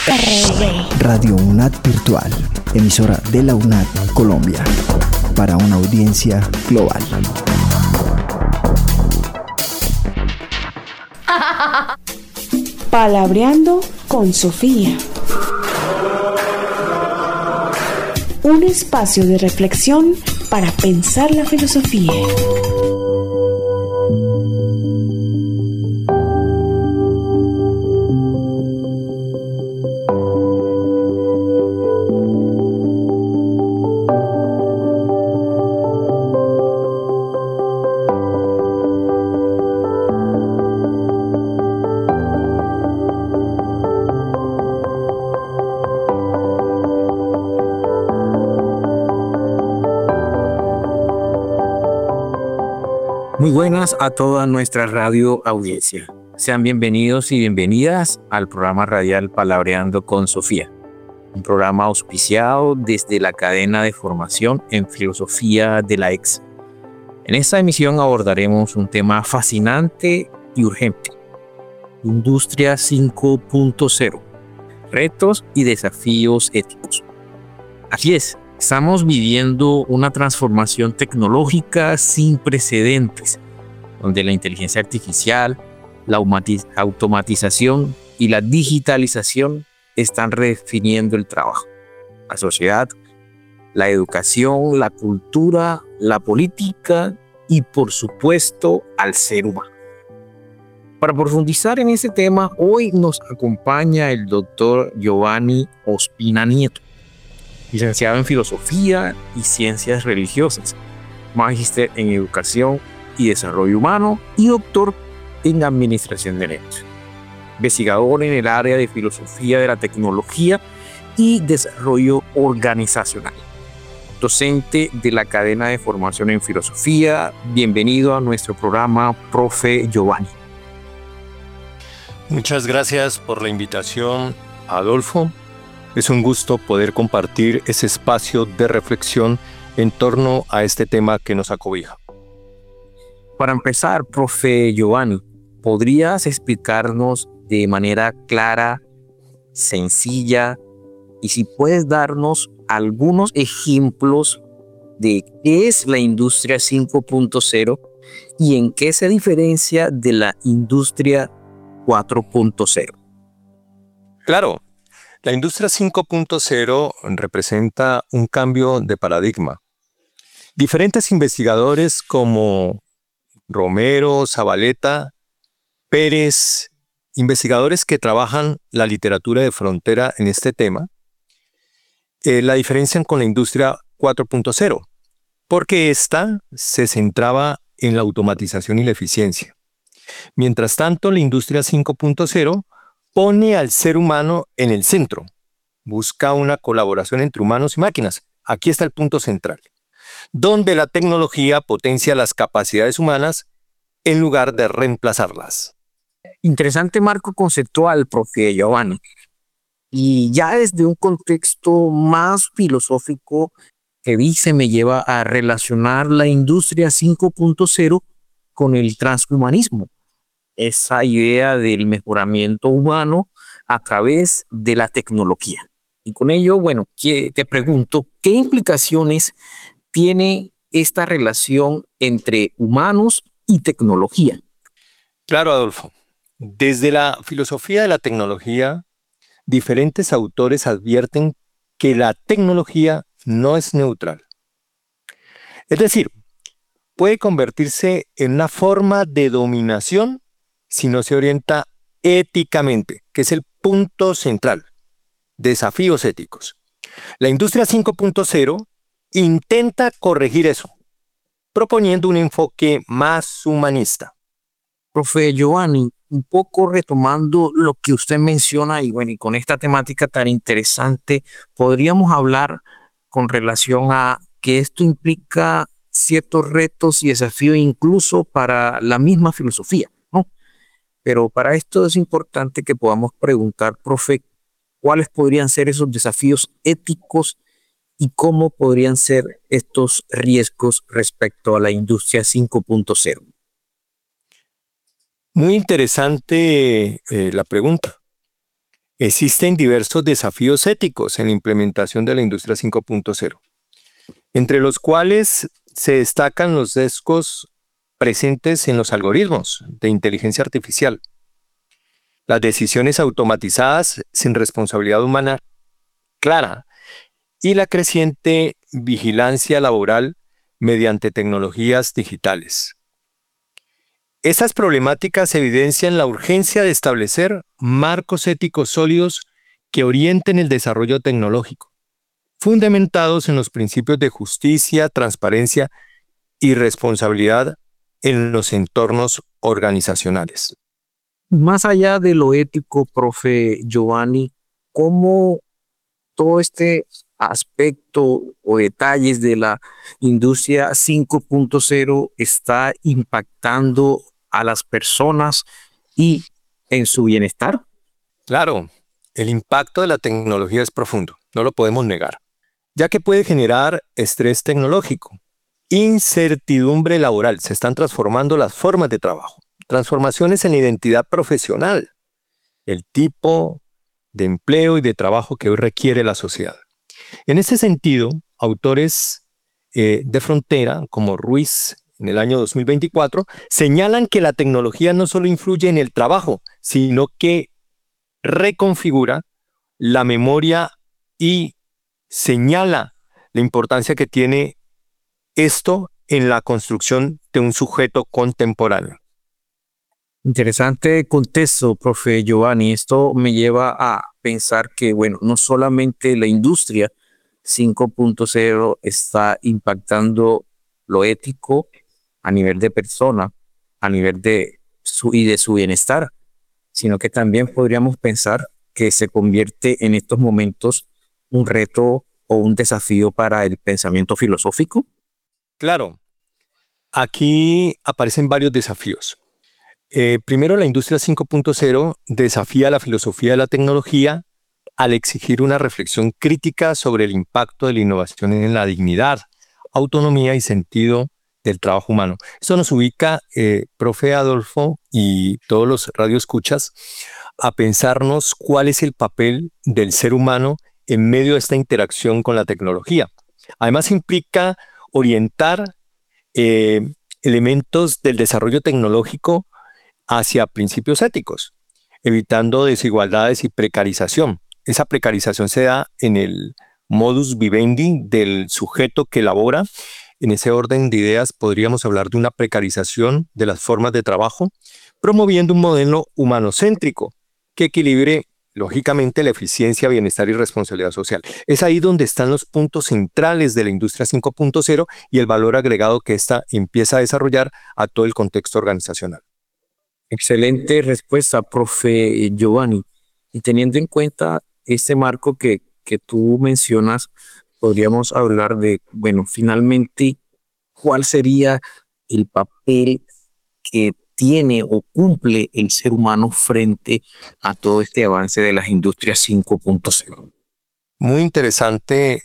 Radio UNAD Virtual, emisora de la UNAD Colombia, para una audiencia global. Palabreando con Sofía. Un espacio de reflexión para pensar la filosofía. Muy buenas a toda nuestra radio audiencia. Sean bienvenidos y bienvenidas al programa radial Palabreando con Sofía, un programa auspiciado desde la cadena de formación en filosofía de la EX. En esta emisión abordaremos un tema fascinante y urgente: Industria 5.0, retos y desafíos éticos. Así es. Estamos viviendo una transformación tecnológica sin precedentes, donde la inteligencia artificial, la automatización y la digitalización están redefiniendo el trabajo, la sociedad, la educación, la cultura, la política y, por supuesto, al ser humano. Para profundizar en este tema, hoy nos acompaña el doctor Giovanni Ospina Nieto, licenciado en Filosofía y Ciencias Religiosas, magíster en Educación y Desarrollo Humano y doctor en Administración de Negocios. Investigador en el área de Filosofía de la Tecnología y Desarrollo Organizacional. Docente de la cadena de formación en Filosofía. Bienvenido a nuestro programa, profe Giovanni. Muchas gracias por la invitación, Adolfo. Es un gusto poder compartir ese espacio de reflexión en torno a este tema que nos acobija. Para empezar, profe Giovanni, ¿podrías explicarnos de manera clara, sencilla, y si puedes darnos algunos ejemplos de qué es la industria 5.0 y en qué se diferencia de la industria 4.0? Claro. La industria 5.0 representa un cambio de paradigma. Diferentes investigadores como Romero, Zabaleta, Pérez, investigadores que trabajan la literatura de frontera en este tema, la diferencian con la industria 4.0, porque esta se centraba en la automatización y la eficiencia. Mientras tanto, la industria 5.0 pone al ser humano en el centro, busca una colaboración entre humanos y máquinas. Aquí está el punto central, donde la tecnología potencia las capacidades humanas en lugar de reemplazarlas. Interesante marco conceptual, profe Giovanni. Y ya desde un contexto más filosófico, que dice me lleva a relacionar la industria 5.0 con el transhumanismo. Esa idea del mejoramiento humano a través de la tecnología. Y con ello, te pregunto, ¿qué implicaciones tiene esta relación entre humanos y tecnología? Claro, Adolfo. Desde la filosofía de la tecnología, diferentes autores advierten que la tecnología no es neutral. Es decir, puede convertirse en una forma de dominación si no se orienta éticamente, que es el punto central. Desafíos éticos. La industria 5.0 intenta corregir eso, proponiendo un enfoque más humanista. Profe Giovanni, un poco retomando lo que usted menciona y con esta temática tan interesante, podríamos hablar con relación a que esto implica ciertos retos y desafíos incluso para la misma filosofía, ¿no? Pero para esto es importante que podamos preguntar, profe, ¿cuáles podrían ser esos desafíos éticos y cómo podrían ser estos riesgos respecto a la industria 5.0? Muy interesante la pregunta. Existen diversos desafíos éticos en la implementación de la industria 5.0, entre los cuales se destacan los sesgos presentes en los algoritmos de inteligencia artificial, las decisiones automatizadas sin responsabilidad humana clara y la creciente vigilancia laboral mediante tecnologías digitales. Estas problemáticas evidencian la urgencia de establecer marcos éticos sólidos que orienten el desarrollo tecnológico, fundamentados en los principios de justicia, transparencia y responsabilidad en los entornos organizacionales. Más allá de lo ético, profe Giovanni, ¿cómo todo este aspecto o detalles de la industria 5.0 está impactando a las personas y en su bienestar? Claro, el impacto de la tecnología es profundo, no lo podemos negar, ya que puede generar estrés tecnológico, incertidumbre laboral, se están transformando las formas de trabajo, transformaciones en la identidad profesional, el tipo de empleo y de trabajo que hoy requiere la sociedad. En este sentido, autores de frontera como Ruiz en el año 2024 señalan que la tecnología no solo influye en el trabajo, sino que reconfigura la memoria y señala la importancia que tiene esto en la construcción de un sujeto contemporáneo. Interesante contexto, profe Giovanni. Esto me lleva a pensar que, no solamente la industria 5.0 está impactando lo ético a nivel de persona, a nivel de su bienestar, sino que también podríamos pensar que se convierte en estos momentos un reto o un desafío para el pensamiento filosófico. Claro, aquí aparecen varios desafíos. Primero, la industria 5.0 desafía la filosofía de la tecnología al exigir una reflexión crítica sobre el impacto de la innovación en la dignidad, autonomía y sentido del trabajo humano. Esto nos ubica, profe Adolfo y todos los radioescuchas, a pensarnos cuál es el papel del ser humano en medio de esta interacción con la tecnología. Además, implica orientar elementos del desarrollo tecnológico hacia principios éticos, evitando desigualdades y precarización. Esa precarización se da en el modus vivendi del sujeto que elabora. En ese orden de ideas podríamos hablar de una precarización de las formas de trabajo, promoviendo un modelo humanocéntrico que equilibre, lógicamente, la eficiencia, bienestar y responsabilidad social. Es ahí donde están los puntos centrales de la industria 5.0 y el valor agregado que ésta empieza a desarrollar a todo el contexto organizacional. Excelente respuesta, profe Giovanni. Y teniendo en cuenta este marco que tú mencionas, podríamos hablar de, finalmente, ¿cuál sería el papel que tiene o cumple el ser humano frente a todo este avance de las industrias 5.0? Muy interesante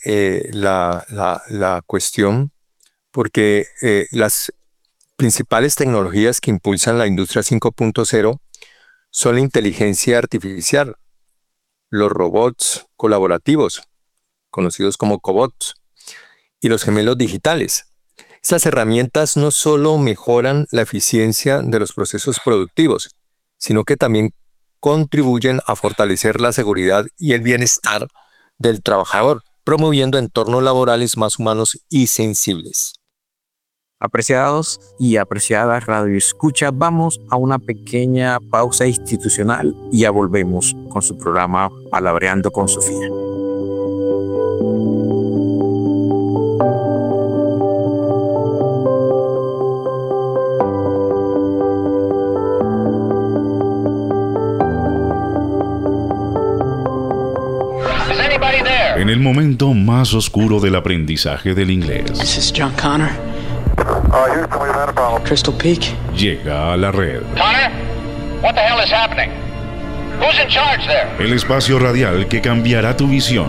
la cuestión, porque las principales tecnologías que impulsan la industria 5.0 son la inteligencia artificial, los robots colaborativos, conocidos como cobots, y los gemelos digitales. Estas herramientas no solo mejoran la eficiencia de los procesos productivos, sino que también contribuyen a fortalecer la seguridad y el bienestar del trabajador, promoviendo entornos laborales más humanos y sensibles. Apreciados y apreciadas radioescuchas, vamos a una pequeña pausa institucional y ya volvemos con su programa Palabreando con Sofía. En el momento más oscuro del aprendizaje del inglés. This is John Connor. Houston, we've had a problem. Crystal Peak. Llega a la red. Connor, what the hell is happening? Who's in charge there? El espacio radial que cambiará tu visión.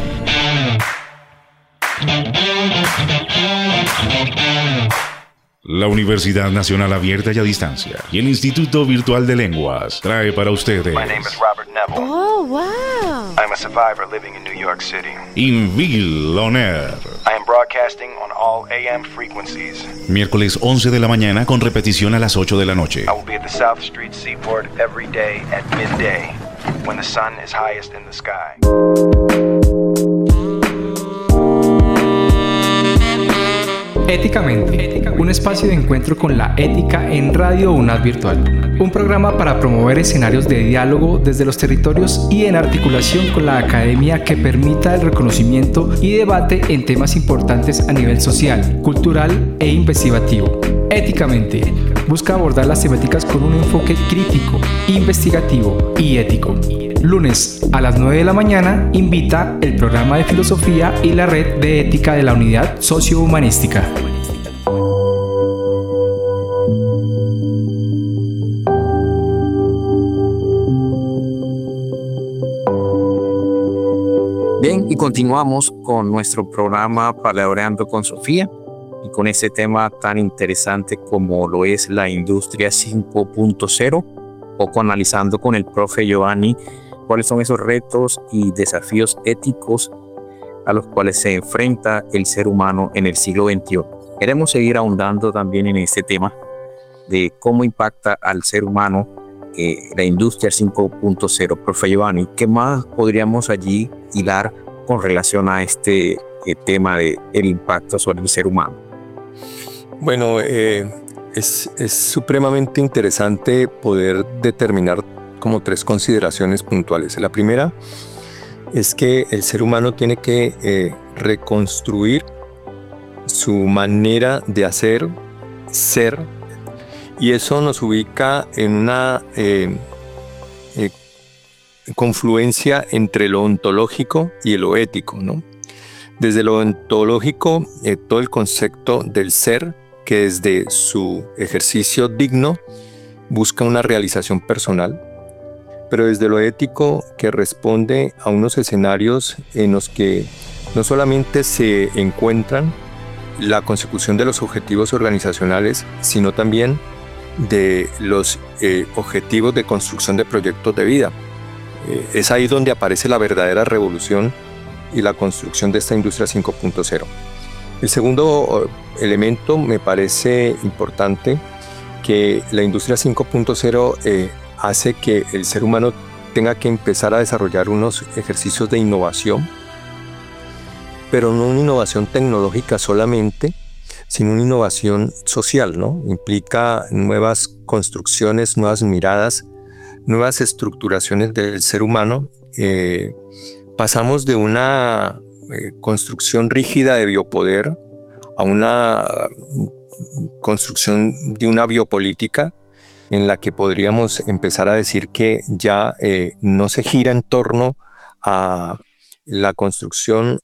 La Universidad Nacional Abierta y a Distancia y el Instituto Virtual de Lenguas trae para ustedes. My name is Robert Neville. Oh, wow. I'm a survivor living in New York City. Inville On Air. I am broadcasting on all AM frequencies. Miércoles 11 de la mañana con repetición a las 8 de la noche. I will be at the South Street Seaport every day at midday, when the sun is highest in the sky. Éticamente, un espacio de encuentro con la ética en Radio UNAD Virtual. Un programa para promover escenarios de diálogo desde los territorios y en articulación con la academia que permita el reconocimiento y debate en temas importantes a nivel social, cultural e investigativo. Éticamente, busca abordar las temáticas con un enfoque crítico, investigativo y ético. Lunes a las 9 de la mañana invita el programa de filosofía y la red de ética de la unidad sociohumanística. Bien, y continuamos con nuestro programa Palabreando con Sofía y con ese tema tan interesante como lo es la industria 5.0, poco analizando con el profe Giovanni cuáles son esos retos y desafíos éticos a los cuales se enfrenta el ser humano en el siglo XXI. Queremos seguir ahondando también en este tema de cómo impacta al ser humano la industria 5.0. Profe Giovanni, ¿qué más podríamos allí hilar con relación a este tema del impacto sobre el ser humano? Bueno, es supremamente interesante poder determinar como tres consideraciones puntuales. La primera es que el ser humano tiene que reconstruir su manera de hacer, ser, y eso nos ubica en una confluencia entre lo ontológico y lo ético, ¿no? Desde lo ontológico, todo el concepto del ser, que desde su ejercicio digno busca una realización personal, pero desde lo ético, que responde a unos escenarios en los que no solamente se encuentran la consecución de los objetivos organizacionales, sino también de los objetivos de construcción de proyectos de vida. Es ahí donde aparece la verdadera revolución y la construcción de esta industria 5.0. El segundo elemento me parece importante, que la industria 5.0 hace que el ser humano tenga que empezar a desarrollar unos ejercicios de innovación, pero no una innovación tecnológica solamente, sino una innovación social, ¿no? Implica nuevas construcciones, nuevas miradas, nuevas estructuraciones del ser humano. Pasamos de una construcción rígida de biopoder a una construcción de una biopolítica en la que podríamos empezar a decir que ya no se gira en torno a la construcción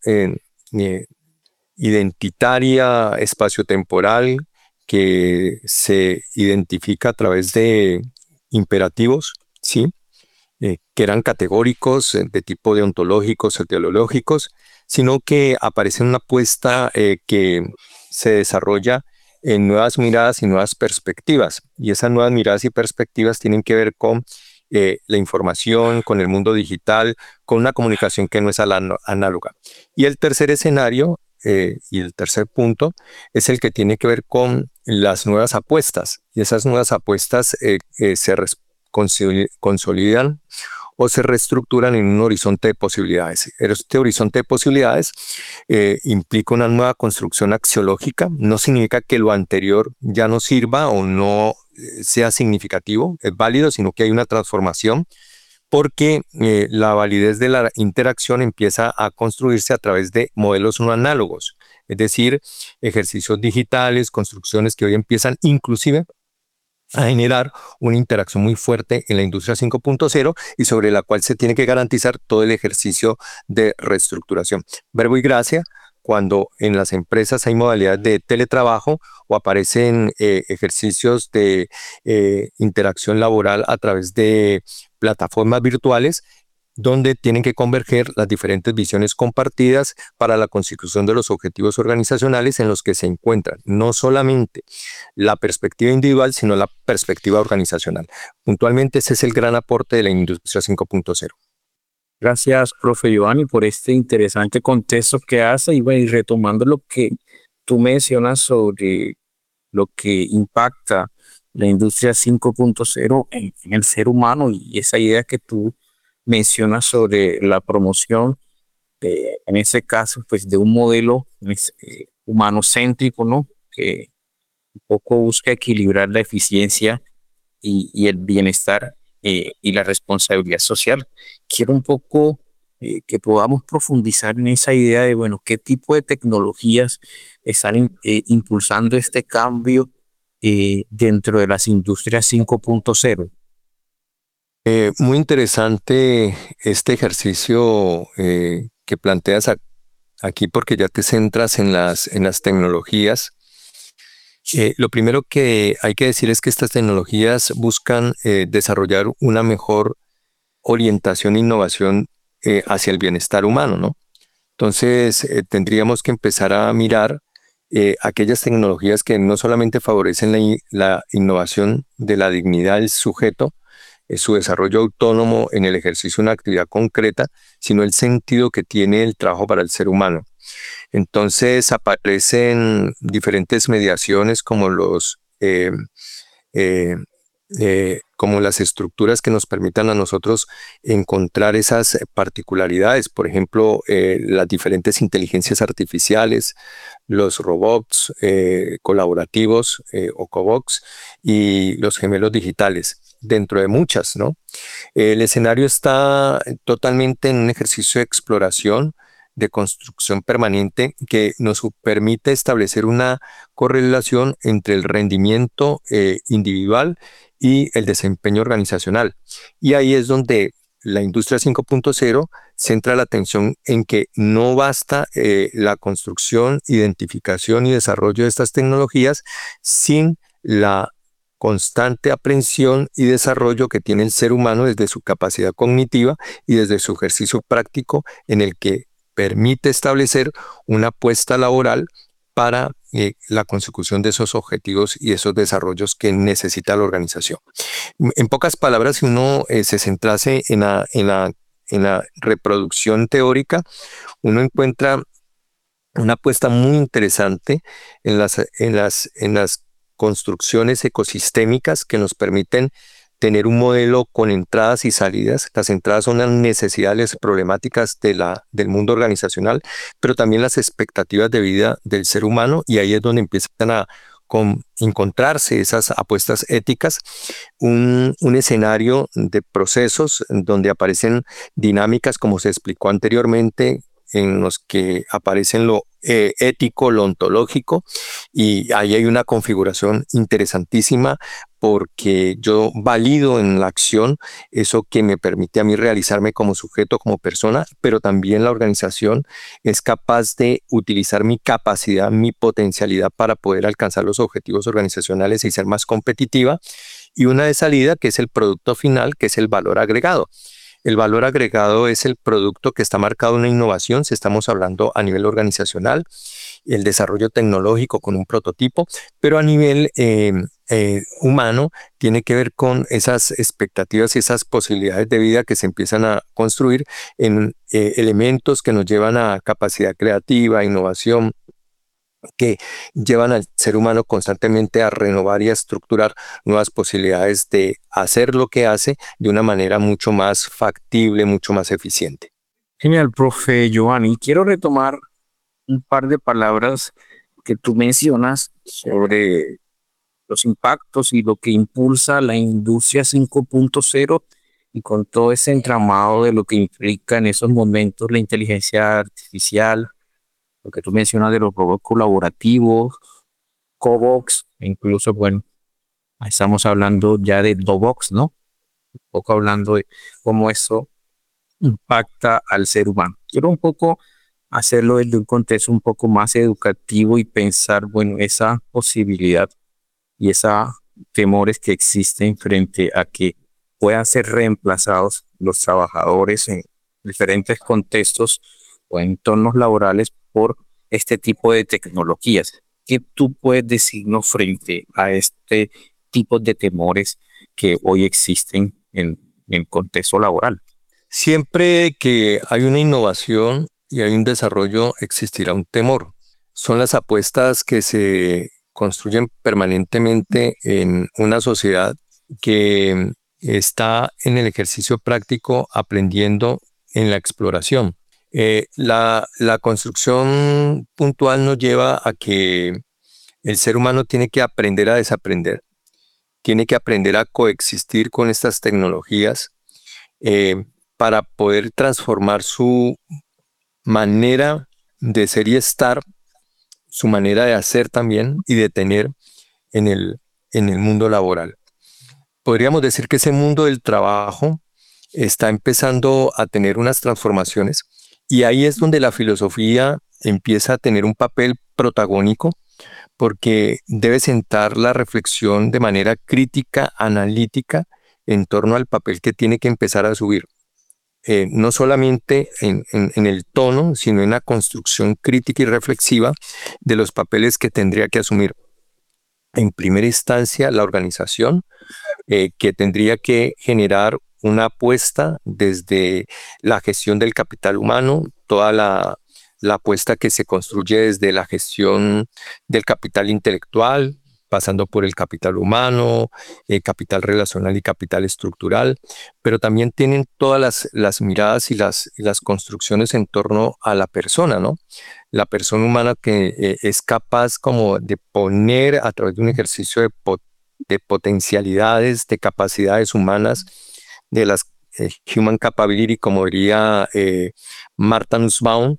identitaria, espaciotemporal, que se identifica a través de imperativos, ¿sí? Que eran categóricos, de tipo deontológicos o teleológicos, sino que aparece una apuesta que se desarrolla en nuevas miradas y nuevas perspectivas. Y esas nuevas miradas y perspectivas tienen que ver con la información, con el mundo digital, con una comunicación que no es análoga. Y el tercer escenario y el tercer punto es el que tiene que ver con las nuevas apuestas. Y esas nuevas apuestas se consolidan o se reestructuran en un horizonte de posibilidades. Este horizonte de posibilidades implica una nueva construcción axiológica. No significa que lo anterior ya no sirva o no sea significativo, es válido, sino que hay una transformación, porque la validez de la interacción empieza a construirse a través de modelos no análogos, es decir, ejercicios digitales, construcciones que hoy empiezan inclusive a generar una interacción muy fuerte en la industria 5.0 y sobre la cual se tiene que garantizar todo el ejercicio de reestructuración. Verbo y gracia, cuando en las empresas hay modalidades de teletrabajo o aparecen ejercicios de interacción laboral a través de plataformas virtuales, donde tienen que converger las diferentes visiones compartidas para la consecución de los objetivos organizacionales en los que se encuentran, no solamente la perspectiva individual, sino la perspectiva organizacional. Puntualmente, ese es el gran aporte de la industria 5.0. Gracias, profe Giovanni, por este interesante contexto que hace y, bueno, y retomando lo que tú mencionas sobre lo que impacta la industria 5.0 en el ser humano y esa idea que tú mencionas sobre la promoción, en ese caso, pues de un modelo humanocéntrico, ¿no? Que un poco busca equilibrar la eficiencia y el bienestar y la responsabilidad social. Quiero un poco que podamos profundizar en esa idea de, bueno, qué tipo de tecnologías están impulsando este cambio dentro de las industrias 5.0. Muy interesante este ejercicio que planteas aquí porque ya te centras en las tecnologías. Lo primero que hay que decir es que estas tecnologías buscan desarrollar una mejor orientación e innovación hacia el bienestar humano, ¿no? Entonces, tendríamos que empezar a mirar aquellas tecnologías que no solamente favorecen la innovación de la dignidad del sujeto, su desarrollo autónomo en el ejercicio de una actividad concreta, sino el sentido que tiene el trabajo para el ser humano. Entonces aparecen diferentes mediaciones como como las estructuras que nos permitan a nosotros encontrar esas particularidades. Por ejemplo, las diferentes inteligencias artificiales, los robots colaborativos o cobots y los gemelos digitales, dentro de muchas, ¿no? El escenario está totalmente en un ejercicio de exploración, de construcción permanente que nos permite establecer una correlación entre el rendimiento individual y el desempeño organizacional. Y ahí es donde la industria 5.0 centra la atención en que no basta la construcción, identificación y desarrollo de estas tecnologías sin la constante aprehensión y desarrollo que tiene el ser humano desde su capacidad cognitiva y desde su ejercicio práctico en el que permite establecer una apuesta laboral para la consecución de esos objetivos y esos desarrollos que necesita la organización. En pocas palabras, si uno se centrase en la reproducción teórica, uno encuentra una apuesta muy interesante en las construcciones ecosistémicas que nos permiten tener un modelo con entradas y salidas. Las entradas son las necesidades problemáticas del mundo organizacional, pero también las expectativas de vida del ser humano, y ahí es donde empiezan a encontrarse esas apuestas éticas, un escenario de procesos donde aparecen dinámicas, como se explicó anteriormente, en los que aparecen lo ético, lo ontológico, y ahí hay una configuración interesantísima porque yo valido en la acción eso que me permite a mí realizarme como sujeto, como persona, pero también la organización es capaz de utilizar mi capacidad, mi potencialidad para poder alcanzar los objetivos organizacionales y ser más competitiva, y una de salida que es el producto final, que es el valor agregado. El valor agregado es el producto que está marcado en una innovación, si estamos hablando a nivel organizacional, el desarrollo tecnológico con un prototipo, pero a nivel humano tiene que ver con esas expectativas y esas posibilidades de vida que se empiezan a construir en elementos que nos llevan a capacidad creativa, innovación, que llevan al ser humano constantemente a renovar y a estructurar nuevas posibilidades de hacer lo que hace de una manera mucho más factible, mucho más eficiente. Genial, profe Giovanni. Quiero retomar un par de palabras que tú mencionas sobre los impactos y lo que impulsa la industria 5.0 y con todo ese entramado de lo que implica en esos momentos la inteligencia artificial, lo que tú mencionas de los robots colaborativos, cobots, incluso, bueno, estamos hablando ya de robots, ¿no? Un poco hablando de cómo eso impacta al ser humano. Quiero un poco hacerlo desde un contexto un poco más educativo y pensar, bueno, esa posibilidad y esos temores que existen frente a que puedan ser reemplazados los trabajadores en diferentes contextos o entornos laborales por este tipo de tecnologías. ¿Qué tú puedes decirnos frente a este tipo de temores que hoy existen en el contexto laboral? Siempre que hay una innovación y hay un desarrollo, existirá un temor. Son las apuestas que se construyen permanentemente en una sociedad que está en el ejercicio práctico, aprendiendo en la exploración. La construcción puntual nos lleva a que el ser humano tiene que aprender a desaprender, tiene que aprender a coexistir con estas tecnologías para poder transformar su manera de ser y estar, su manera de hacer también y de tener en el mundo laboral. Podríamos decir que ese mundo del trabajo está empezando a tener unas transformaciones y ahí es donde la filosofía empieza a tener un papel protagónico, porque debe sentar la reflexión de manera crítica, analítica, en torno al papel que tiene que empezar a subir. No solamente en el tono, sino en la construcción crítica y reflexiva de los papeles que tendría que asumir. En primera instancia, la organización, que tendría que generar una apuesta desde la gestión del capital humano, toda la apuesta que se construye desde la gestión del capital intelectual, pasando por el capital humano, capital relacional y capital estructural, pero también tienen todas las miradas y las construcciones en torno a la persona, ¿no? La persona humana que es capaz como de poner a través de un ejercicio de potencialidades, de capacidades humanas, de las Human Capability, como diría Martha Nussbaum,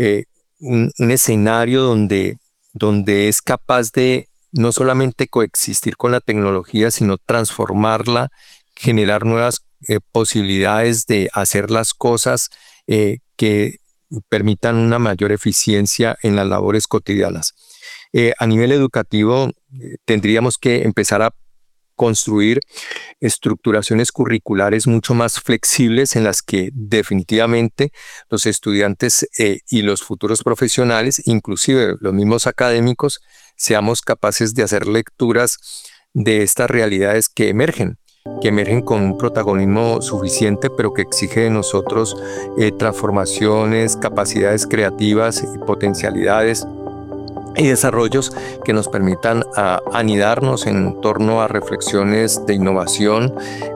un escenario donde es capaz de no solamente coexistir con la tecnología, sino transformarla, generar nuevas posibilidades de hacer las cosas que permitan una mayor eficiencia en las labores cotidianas. A nivel educativo, tendríamos que empezar a construir estructuraciones curriculares mucho más flexibles en las que definitivamente los estudiantes y los futuros profesionales, inclusive los mismos académicos, seamos capaces de hacer lecturas de estas realidades que emergen con un protagonismo suficiente, pero que exige de nosotros transformaciones, capacidades creativas y potencialidades y desarrollos que nos permitan anidarnos en torno a reflexiones de innovación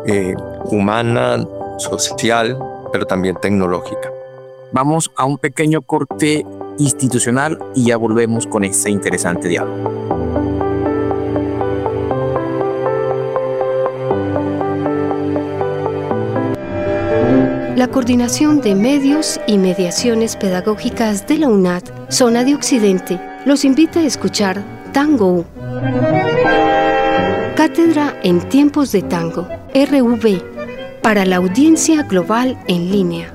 humana, social, pero también tecnológica. Vamos a un pequeño corte institucional y ya volvemos con este interesante diálogo. La Coordinación de Medios y Mediaciones Pedagógicas de la UNAD, Zona de Occidente, los invita a escuchar Tango. Cátedra en Tiempos de Tango, RV, para la audiencia global en línea.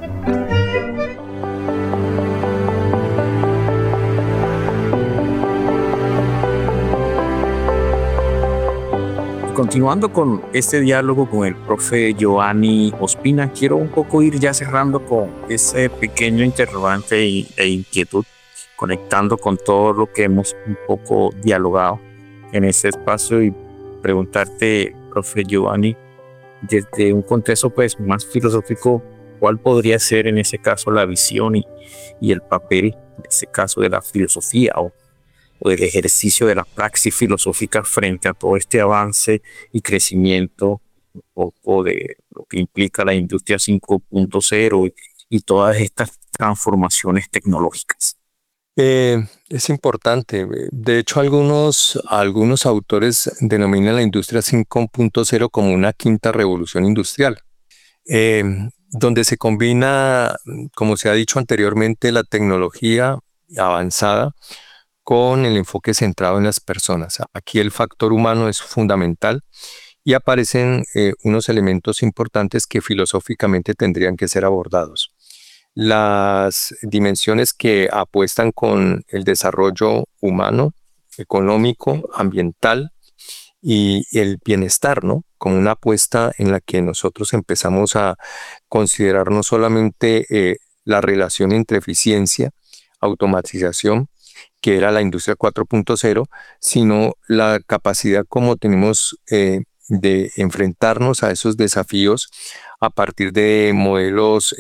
Continuando con este diálogo con el profe Giovanni Ospina, quiero un poco ir ya cerrando con ese pequeño interrogante e inquietud, conectando con todo lo que hemos un poco dialogado en este espacio y preguntarte, profe Giovanni, desde un contexto pues más filosófico, ¿cuál podría ser en ese caso la visión y el papel, en ese caso de la filosofía o del ejercicio de la praxis filosófica frente a todo este avance y crecimiento un poco de lo que implica la industria 5.0 y todas estas transformaciones tecnológicas? Es importante. De hecho, algunos autores denominan la industria 5.0 como una quinta revolución industrial, donde se combina, como se ha dicho anteriormente, la tecnología avanzada con el enfoque centrado en las personas. Aquí el factor humano es fundamental y aparecen unos elementos importantes que filosóficamente tendrían que ser abordados. Las dimensiones que apuestan con el desarrollo humano, económico, ambiental y el bienestar, ¿no? Como una apuesta en la que nosotros empezamos a considerar no solamente la relación entre eficiencia, automatización, que era la industria 4.0, sino la capacidad como tenemos enfrentarnos a esos desafíos a partir de modelos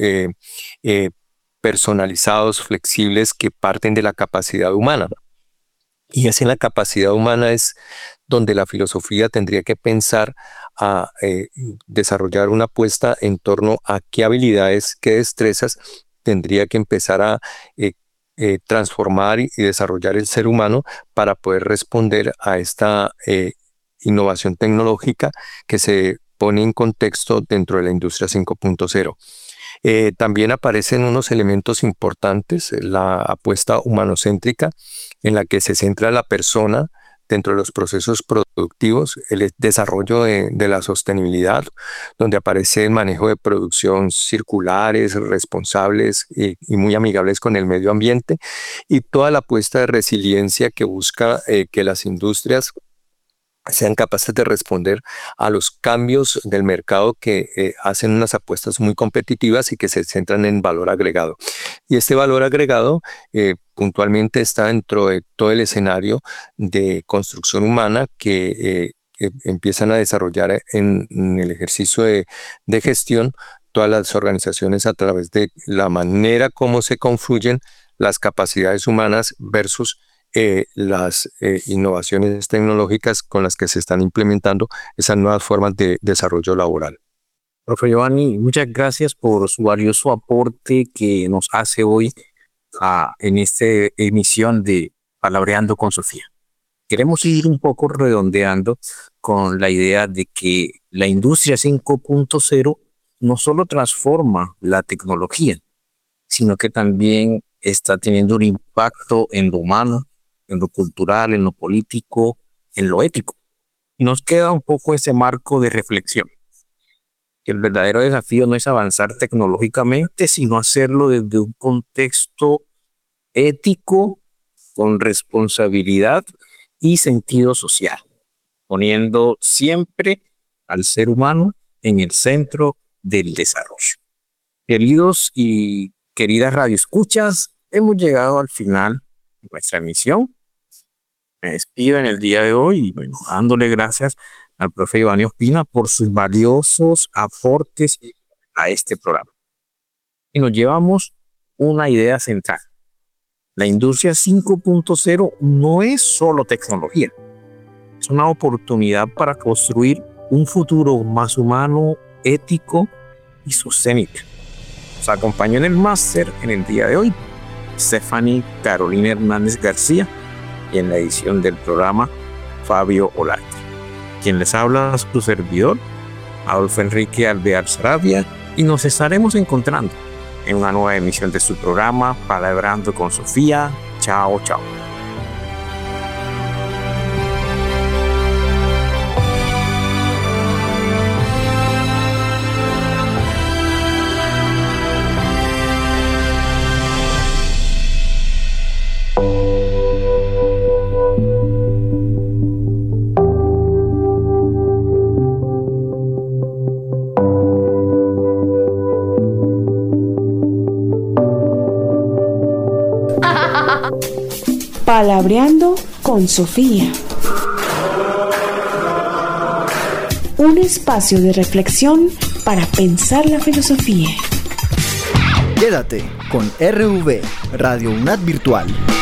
personalizados, flexibles, que parten de la capacidad humana. Y es en la capacidad humana es donde la filosofía tendría que pensar a desarrollar una apuesta en torno a qué habilidades, qué destrezas tendría que empezar a transformar y desarrollar el ser humano para poder responder a esta innovación tecnológica que se pone en contexto dentro de la industria 5.0. También aparecen unos elementos importantes, la apuesta humanocéntrica, en la que se centra la persona dentro de los procesos productivos, el desarrollo de la sostenibilidad, donde aparece el manejo de producción circulares, responsables y muy amigables con el medio ambiente, y toda la apuesta de resiliencia que busca que las industrias sean capaces de responder a los cambios del mercado que hacen unas apuestas muy competitivas y que se centran en valor agregado. Y este valor agregado puntualmente está dentro de todo el escenario de construcción humana que empiezan a desarrollar en el ejercicio de gestión todas las organizaciones a través de la manera como se confluyen las capacidades humanas versus las innovaciones tecnológicas con las que se están implementando esas nuevas formas de desarrollo laboral. Profe Giovanni, muchas gracias por su valioso aporte que nos hace hoy en esta emisión de Palabreando con Sofía. Queremos ir un poco redondeando con la idea de que la industria 5.0 no solo transforma la tecnología, sino que también está teniendo un impacto en lo humano, en lo cultural, en lo político, en lo ético. Y nos queda un poco ese marco de reflexión. El verdadero desafío no es avanzar tecnológicamente, sino hacerlo desde un contexto ético, con responsabilidad y sentido social, poniendo siempre al ser humano en el centro del desarrollo. Queridos y queridas radioescuchas, hemos llegado al final de nuestra emisión. Me despido en el día de hoy y dándole gracias al profe Giovanni Ospina por sus valiosos aportes a este programa. Y nos llevamos una idea central. La industria 5.0 no es solo tecnología, es una oportunidad para construir un futuro más humano, ético y sostenible. Nos acompañó en el máster en el día de hoy Stephanie Carolina Hernández García y en la edición del programa Fabio Olarte. Quien les habla es su servidor, Adolfo Enrique Alvear Saravia, y nos estaremos encontrando en una nueva emisión de su programa Palabrando con Sofía. Chao, chao. Palabreando con Sofía. Un espacio de reflexión para pensar la filosofía. Quédate con RV, Radio UNAT Virtual.